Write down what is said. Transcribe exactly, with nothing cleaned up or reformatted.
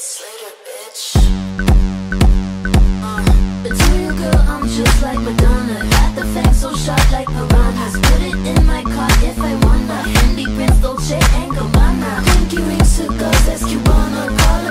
Slater, bitch. Uh, Material girl, I'm just like Madonna. Got the facts so sharp like piranhas. Put it in my car if I wanna. Fendi, Prince, Dolce and Gabbana. Pinky rings, cigars, that's Cubana. Call